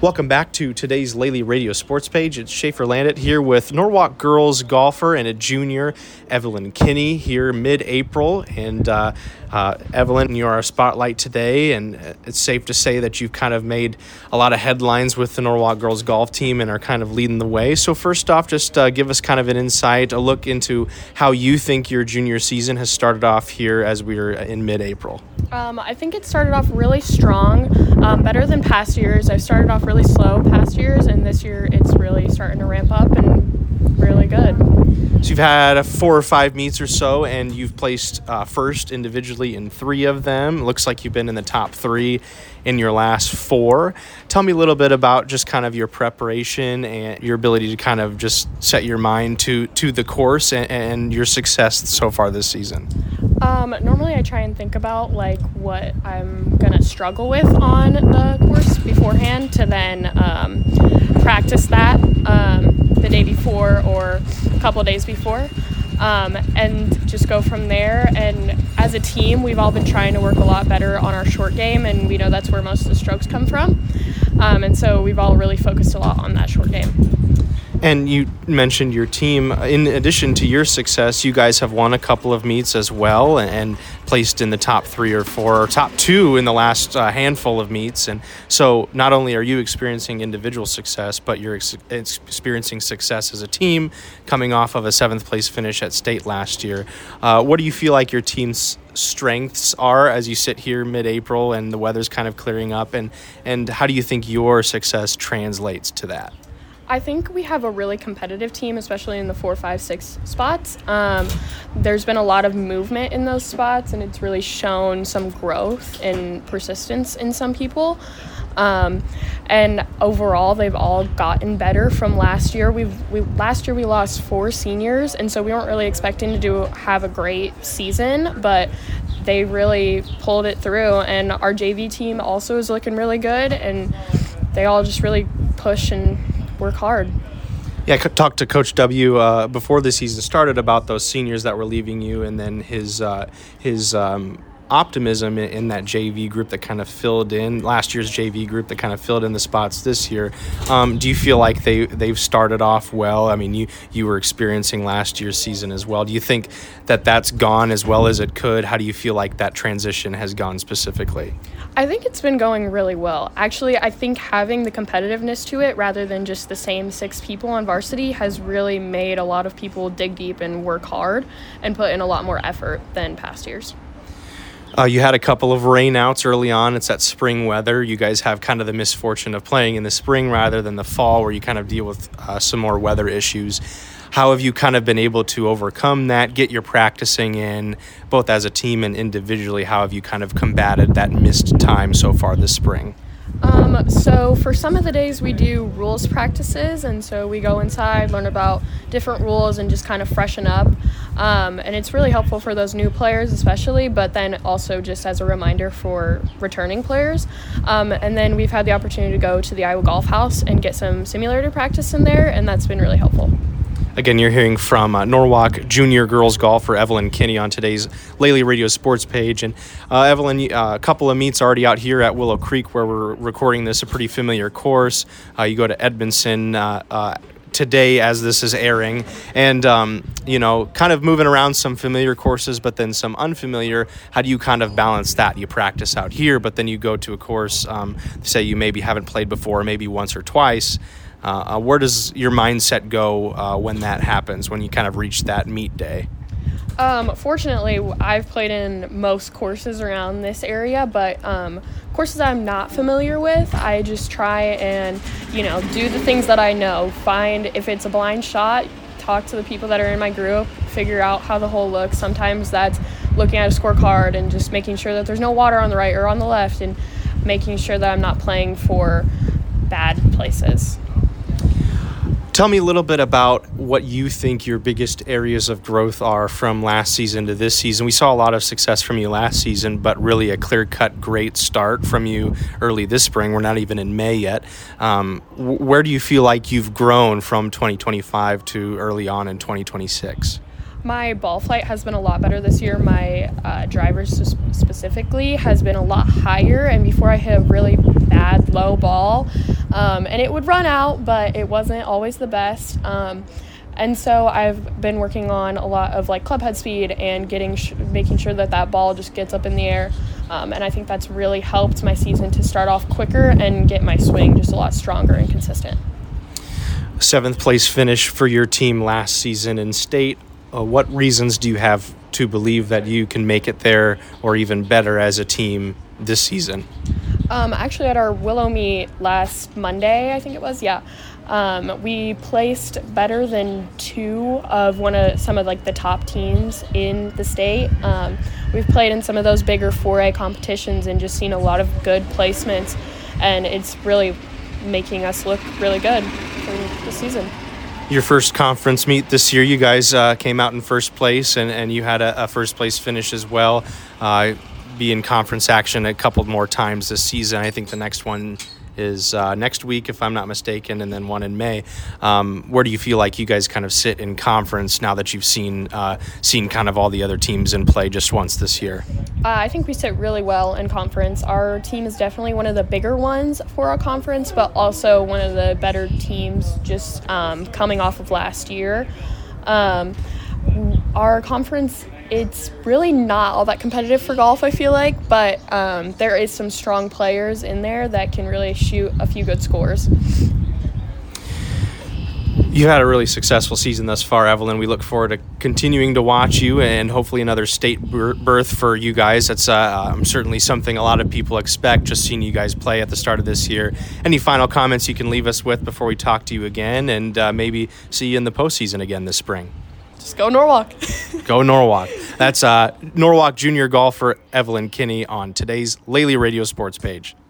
Welcome back to today's Lely Radio Sports Page. It's Schaefer Landit here with Norwalk girls golfer and a junior, Evelyn Kinney, here mid-April. And Evelyn, you're our spotlight today, and it's safe to say that you've kind of made a lot of headlines with the Norwalk girls golf team and are kind of leading the way. So first off, just give us kind of an insight, a look into how you think your junior season has started off here as we're in mid-April. I think it started off really strong, better than past years. I've started off really slow past years, and this year it's really starting to ramp up and really good. So you've had 4 or 5 meets or so, and you've placed first individually in 3 of them. It looks like you've been in the top 3 in your last 4. Tell me a little bit about just kind of your preparation and your ability to kind of just set your mind to the course and your success so far this season. Normally I try and think about like what I'm going to struggle with on the course beforehand to then practice that the day before or a couple of days before and just go from there. And as a team, we've all been trying to work a lot better on our short game, and we know that's where most of the strokes come from. And so we've all really focused a lot on that short game. And you mentioned your team. In addition to your success, you guys have won a couple of meets as well and placed in the top 3 or 4 or top 2 in the last handful of meets. And so not only are you experiencing individual success, but you're experiencing success as a team coming off of a 7th place finish at state last year. What do you feel like your team's strengths are as you sit here mid-April and the weather's kind of clearing up? And how do you think your success translates to that? I think we have a really competitive team, especially in the 4, 5, 6 spots. There's been a lot of movement in those spots, and it's really shown some growth and persistence in some people. And overall, they've all gotten better from last year. Last year we lost 4 seniors, and so we weren't really expecting to have a great season, but they really pulled it through. And our JV team also is looking really good, and they all just really push and work hard. Yeah, I talked to Coach W before the season started about those seniors that were leaving you, and then his optimism in that JV group that kind of filled in last year's JV group that kind of filled in the spots this year. Do you feel like they've started off well? I mean, you were experiencing last year's season as well. Do you think that that's gone as well as it could? How do you feel like that transition has gone specifically? I think it's been going really well. Actually, I think having the competitiveness to it rather than just the same 6 people on varsity has really made a lot of people dig deep and work hard and put in a lot more effort than past years. You had a couple of rainouts early on. It's that spring weather. You guys have kind of the misfortune of playing in the spring rather than the fall, where you kind of deal with some more weather issues. How have you kind of been able to overcome that, get your practicing in, both as a team and individually? How have you kind of combated that missed time so far this spring? So for some of the days we do rules practices, and so we go inside, learn about different rules, and just kind of freshen up. And it's really helpful for those new players especially, but then also just as a reminder for returning players. And then we've had the opportunity to go to the Iowa Golf House and get some simulator practice in there, and that's been really helpful. Again, you're hearing from Norwalk junior girls golfer Evelyn Kinney on today's Lely Radio Sports Page. And Evelyn, a couple of meets already out here at Willow Creek where we're recording this, a pretty familiar course. You go to Edmondson today as this is airing, and kind of moving around some familiar courses but then some unfamiliar. How do you kind of balance that? You practice out here, but then you go to a course, say you maybe haven't played before, maybe once or twice. Where does your mindset go when that happens, when you kind of reach that meet day? Fortunately, I've played in most courses around this area, but courses I'm not familiar with, I just try and, do the things that I know. Find if it's a blind shot, talk to the people that are in my group, figure out how the hole looks. Sometimes that's looking at a scorecard and just making sure that there's no water on the right or on the left, and making sure that I'm not playing for bad places. Tell me a little bit about what you think your biggest areas of growth are from last season to this season. We saw a lot of success from you last season, but really a clear-cut great start from you early this spring. We're not even in May yet. Where do you feel like you've grown from 2025 to early on in 2026? My ball flight has been a lot better this year. My drivers specifically has been a lot higher, and before I hit a really bad low ball, And it would run out, but it wasn't always the best. And so I've been working on a lot of like club head speed and making sure that ball just gets up in the air. And I think that's really helped my season to start off quicker and get my swing just a lot stronger and consistent. 7th place finish for your team last season in state. What reasons do you have to believe that you can make it there or even better as a team this season? Actually, at our Willow meet last Monday, I think it was, we placed better than 2 of some of like the top teams in the state. We've played in some of those bigger 4A competitions and just seen a lot of good placements, and it's really making us look really good for the season. Your first conference meet this year, you guys came out in first place, and you had a first place finish as well. Be in conference action a couple more times this season. I think the next one is next week, if I'm not mistaken, and then one in May. Where do you feel like you guys kind of sit in conference now that you've seen kind of all the other teams in play just once this year? I think we sit really well in conference. Our team is definitely one of the bigger ones for our conference, but also one of the better teams just coming off of last year. Our conference, it's really not all that competitive for golf, I feel like, but there is some strong players in there that can really shoot a few good scores. You had a really successful season thus far, Evelyn. We look forward to continuing to watch you and hopefully another state berth for you guys. That's certainly something a lot of people expect, just seeing you guys play at the start of this year. Any final comments you can leave us with before we talk to you again and maybe see you in the postseason again this spring? Just go Norwalk. Go Norwalk. That's Norwalk junior golfer Evelyn Kinney on today's Lely Radio Sports page.